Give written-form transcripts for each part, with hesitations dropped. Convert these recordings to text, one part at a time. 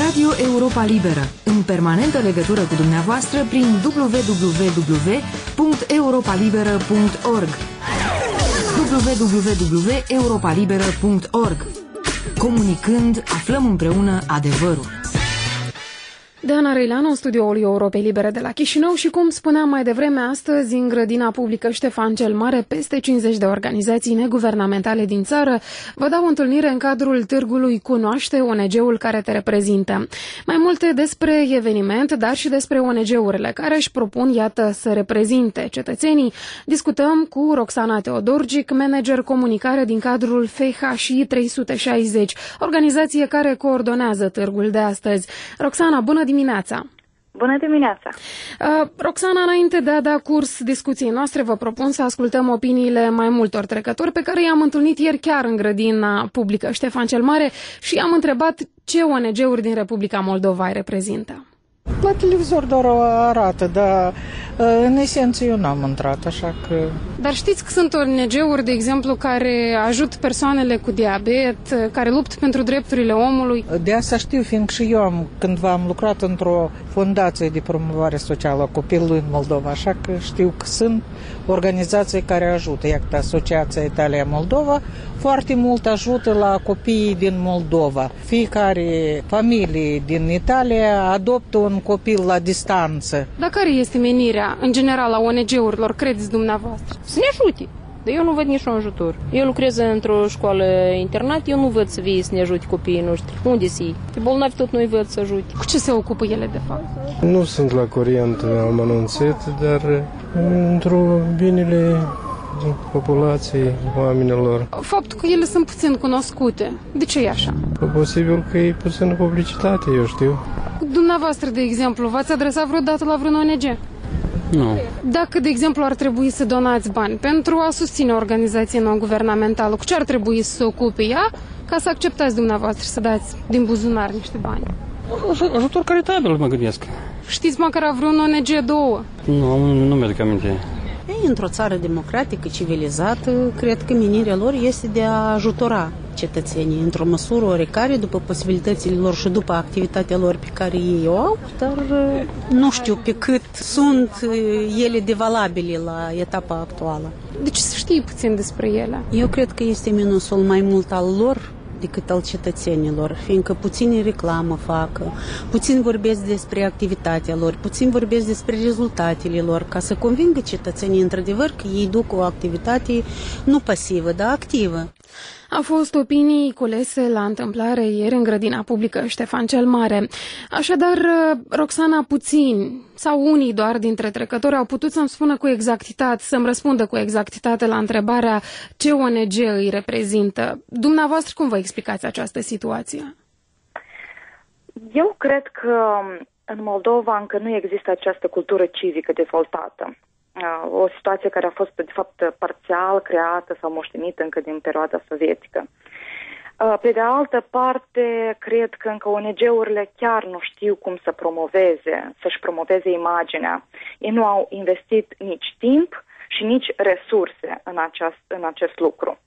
Radio Europa Liberă, în permanentă legătură cu dumneavoastră prin www.europalibera.org www.europalibera.org. Comunicând, aflăm împreună adevărul. Deana Răileanu, în studioul Europei Libere de la Chișinău și, cum spuneam mai devreme, astăzi, în grădina publică Ștefan cel Mare, peste 50 de organizații neguvernamentale din țară vă dau întâlnire în cadrul târgului Cunoaște ONG-ul care te reprezintă. Mai multe despre eveniment, dar și despre ONG-urile care își propun, iată, să reprezinte cetățenii. Discutăm cu Roxana Teodorgic, manager comunicare din cadrul FHI 360, organizație care coordonează târgul de astăzi. Roxana, bună dimineața! Bună dimineața! Roxana, înainte de a da curs discuției noastre, vă propun să ascultăm opiniile mai multor trecători pe care i-am întâlnit ieri chiar în grădina publică Ștefan cel Mare și i-am întrebat ce ONG-uri din Republica Moldova îi reprezintă. La televizor doar arată, dar în esență eu n-am intrat, așa că... Dar știți că sunt ONG-uri, de exemplu, care ajută persoanele cu diabet, care luptă pentru drepturile omului? De asta știu, fiindcă și eu cândva am lucrat într-o fundație de promovare socială a copilului în Moldova, așa că știu că sunt organizații care ajută. Iată, Asociația Italia Moldova foarte mult ajută la copiii din Moldova. Fiecare familie din Italia adoptă un copil la distanță. Dar care este menirea, în general, a ONG-urilor, credeți dumneavoastră? Să ne ajute. Dar eu nu văd niciun ajutor. Eu lucrez într-o școală internat, eu nu văd să vii să ne ajute copiii noștri. Unde să iei? Pe bolnavi tot nu-i văd să ajute. Cu ce se ocupă ele, de fapt? Nu sunt la curent, am anunțat, dar într-o binele populației, oamenilor. Faptul că ele sunt puțin cunoscute, de ce e așa? Posibil că e puțină publicitate, eu știu. Dumneavoastră, de exemplu, v-ați adresat vreodată la vreun ONG? Nu. Dacă, de exemplu, ar trebui să donați bani pentru a susține o organizație non-guvernamentală, cu ce ar trebui să se ocupe ea ca să acceptați dumneavoastră să dați din buzunar niște bani? Ajutor caritabil, mă gândesc. Știți măcar vreun ONG două? Nu mi-aduc aminte. Ei, într-o țară democratică, civilizată, cred că menirea lor este de a ajutora cetățenii într-o măsură oarecare, după posibilitățile lor și după activitatea lor pe care ei o au, dar nu știu pe cât sunt ele de valabile la etapa actuală. Deci să știi puțin despre ele. Eu cred că este minusul mai mult al lor decât al cetățenilor, fiindcă puțini reclamă fac, puțin vorbesc despre activitatea lor, puțin vorbesc despre rezultatele lor, ca să convingă cetățenii într-adevăr că ei duc o activitate nu pasivă, dar activă. Au fost opinii culese la întâmplare ieri în grădina publică Ștefan cel Mare. Așadar, Roxana, puțin sau unii doar dintre trecători au putut să-mi spună cu exactitate, să-mi răspundă cu exactitate la întrebarea ce ONG îi reprezintă. Dumneavoastră, cum vă explicați această situație? Eu cred că în Moldova încă nu există această cultură civică dezvoltată. O situație care a fost, de fapt, parțial creată sau moștenită încă din perioada sovietică. Pe de altă parte, cred că încă ONG-urile chiar nu știu cum să-și promoveze imaginea. Ei nu au investit nici timp și nici resurse în acest lucru.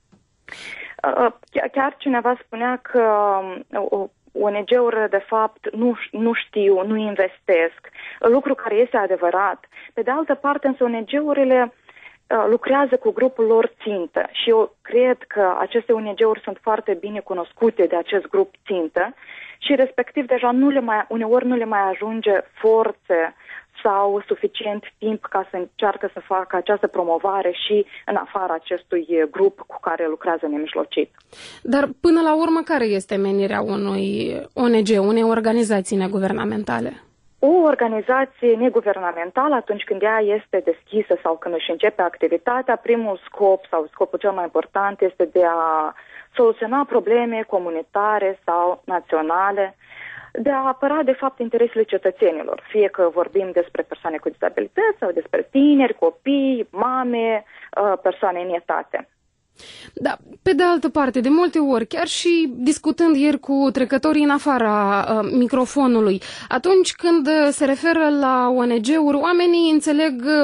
Chiar cineva spunea că ONG-urile, de fapt, nu știu, nu investesc, lucru care este adevărat. Pe de altă parte, însă, ONG-urile lucrează cu grupul lor țintă și eu cred că aceste ONG-uri sunt foarte bine cunoscute de acest grup țintă și, respectiv, deja uneori nu le mai ajunge forțe sau suficient timp ca să încearcă să facă această promovare și în afara acestui grup cu care lucrează nemijlocit. Dar până la urmă, care este menirea unui ONG, unei organizații neguvernamentale? O organizație neguvernamentală, atunci când ea este deschisă sau când își începe activitatea, primul scop sau scopul cel mai important este de a soluționa probleme comunitare sau naționale, de a apăra, de fapt, interesele cetățenilor, fie că vorbim despre persoane cu dizabilități sau despre tineri, copii, mame, persoane în etate. Da, pe de altă parte, de multe ori, chiar și discutând ieri cu trecătorii în afara microfonului, atunci când se referă la ONG-uri, oamenii înțeleg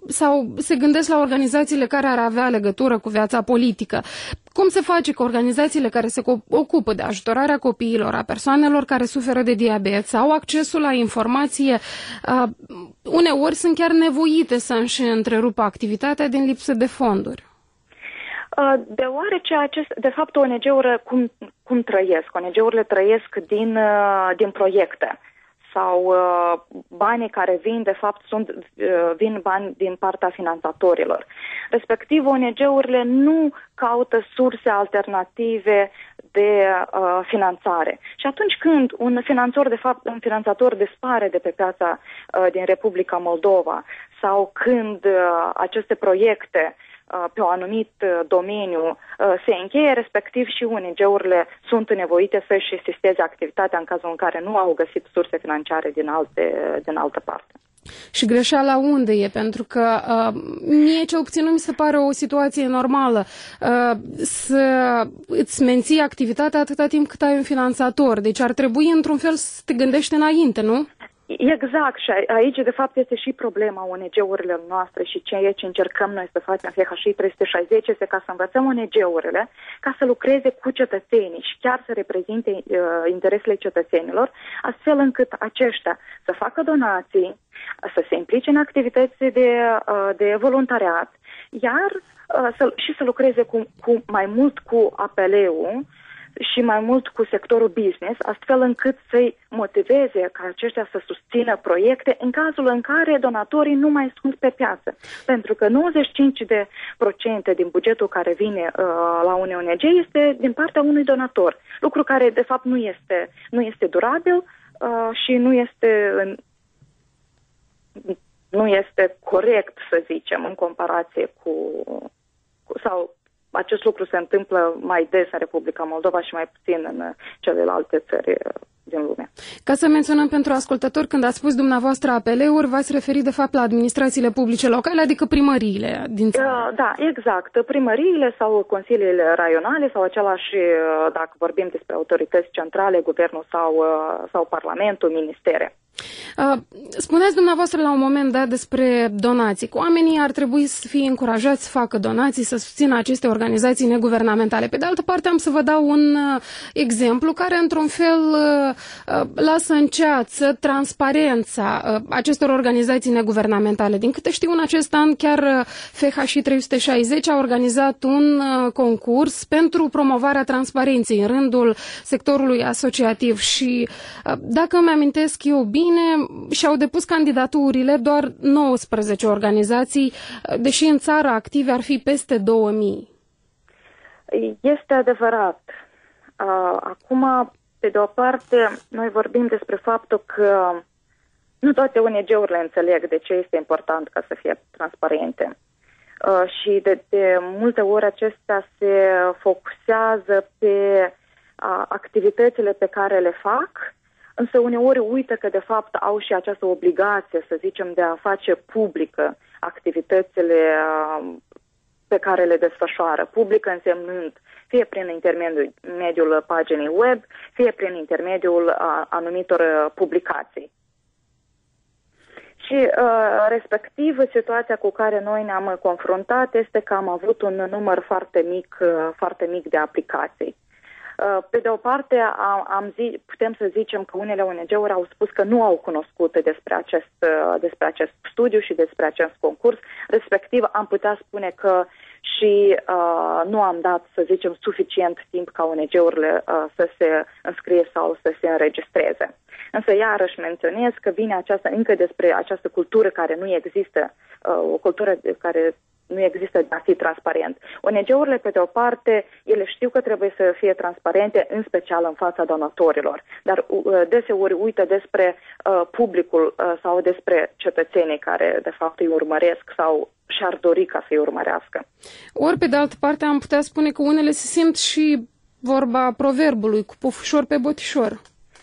sau se gândesc la organizațiile care ar avea legătură cu viața politică. Cum se face că organizațiile care se ocupă de ajutorarea copiilor, a persoanelor care suferă de diabet sau accesul la informație, uneori sunt chiar nevoite să își întrerupă activitatea din lipsă de fonduri? Deoarece de fapt ONG-urile cum trăiesc? ONG-urile trăiesc din proiecte sau banii care vin, de fapt, vin bani din partea finanțatorilor. Respectiv, ONG-urile nu caută surse alternative de finanțare. Și atunci când un finanțator dispare de pe piața din Republica Moldova sau când aceste proiecte pe un anumit domeniu se încheie, respectiv și ONG-urile sunt nevoite să-și sisteze activitatea în cazul în care nu au găsit surse financiare din altă parte. Și greșeala unde e? Pentru că mie cel puțin nu mi se pare o situație normală să îți menții activitatea atâta timp cât ai un finanțator. Deci ar trebui într-un fel să te gândești înainte, nu? Exact, și aici de fapt este și problema ONG-urilor noastre și ceea ce încercăm noi să facem FHI 360 este ca să învățăm ONG-urile ca să lucreze cu cetățenii și chiar să reprezinte interesele cetățenilor, astfel încât aceștia să facă donații, să se implice în activități de voluntariat, iar să lucreze mai mult cu APL-ul și mai mult cu sectorul business, astfel încât să-i motiveze ca aceștia să susțină proiecte în cazul în care donatorii nu mai sunt pe piață. Pentru că 95% din bugetul care vine la un ONG este din partea unui donator. Lucru care, de fapt, nu este durabil și nu este corect, să zicem, în comparație sau acest lucru se întâmplă mai des în Republica Moldova și mai puțin în celelalte țări din lume. Ca să menționăm pentru ascultători, când ați spus dumneavoastră APL-uri, v-ați referit de fapt la administrațiile publice locale, adică primăriile din țară. Da, exact. Primăriile sau consiliile raionale sau același, dacă vorbim despre autorități centrale, guvernul sau parlamentul, ministere. Spuneați dumneavoastră la un moment dat despre donații. Oamenii ar trebui să fie încurajați să facă donații, să susțină aceste organizații neguvernamentale. Pe de altă parte, am să vă dau un exemplu care, într-un fel, lasă în ceață transparența acestor organizații neguvernamentale. Din câte știu, în acest an, chiar FHI 360 a organizat un concurs pentru promovarea transparenței în rândul sectorului asociativ și, dacă îmi amintesc eu bine, și-au depus candidaturile doar 19 organizații, deși în țară active ar fi peste 2000. Este adevărat. Acum, pe de o parte, noi vorbim despre faptul că nu toate ONG-urile înțeleg de ce este important ca să fie transparente. Și de multe ori acestea se focusează pe activitățile pe care le fac, însă uneori uită că de fapt au și această obligație, să zicem, de a face publică activitățile pe care le desfășoară. Publică însemnând fie prin intermediul paginii web, fie prin intermediul anumitor publicații. Și respectiv situația cu care noi ne-am confruntat este că am avut un număr foarte mic de aplicații. Pe de o parte, putem să zicem că unele ONG-uri au spus că nu au cunoscut despre acest studiu și despre acest concurs, respectiv am putea spune că și nu am dat, să zicem, suficient timp ca ONG-urile să se înscrie sau să se înregistreze. Însă iarăși menționez că vine încă despre această cultură care nu există, o cultură care nu există de a fi transparent. ONG-urile, pe de o parte, ele știu că trebuie să fie transparente, în special în fața donatorilor, dar deseori uită despre publicul sau despre cetățenii care, de fapt, îi urmăresc sau și-ar dori ca să-i urmărească. Ori, pe de altă parte, am putea spune că unele se simt și vorba proverbului, cu pufușor pe botișor.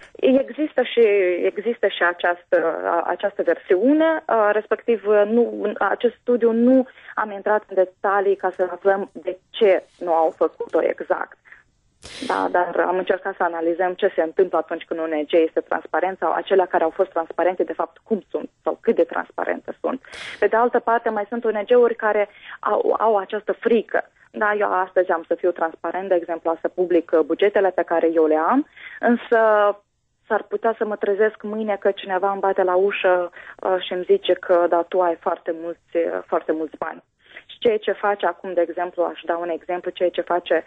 Există și această versiune, respectiv acest studiu nu am intrat în detalii ca să aflăm de ce nu au făcut-o exact. Da, dar am încercat să analizăm ce se întâmplă atunci când un ONG este transparent sau acelea care au fost transparente, de fapt, cum sunt sau cât de transparente sunt. Pe de altă parte, mai sunt ONG-uri care au această frică. Da, eu astăzi am să fiu transparent, de exemplu, să public bugetele pe care eu le am, însă s-ar putea să mă trezesc mâine că cineva îmi bate la ușă și îmi zice că da, tu ai foarte mulți bani. Și ceea ce face acum, de exemplu, aș da un exemplu, ceea ce face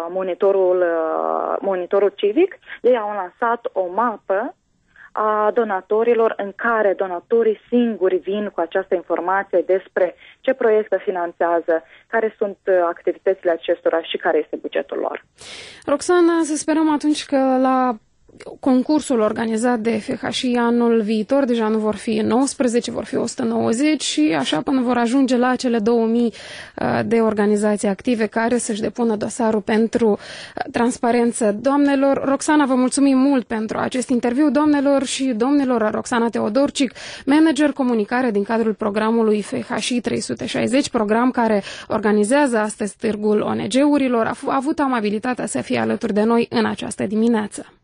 monitorul civic, ei au lansat o mapă a donatorilor în care donatorii singuri vin cu această informație despre ce proiecte finanțează, care sunt activitățile acestora și care este bugetul lor. Roxana, să sperăm atunci că la concursul organizat de FHI anul viitor deja nu vor fi 19, vor fi 190 și așa până vor ajunge la cele 2000 de organizații active care să-și depună dosarul pentru transparență. Doamnelor, Roxana, vă mulțumim mult pentru acest interviu. Doamnelor și domnilor, Roxana Teodorcic, manager comunicare din cadrul programului FHI 360, program care organizează astăzi Târgul ONG-urilor, a avut amabilitatea să fie alături de noi în această dimineață.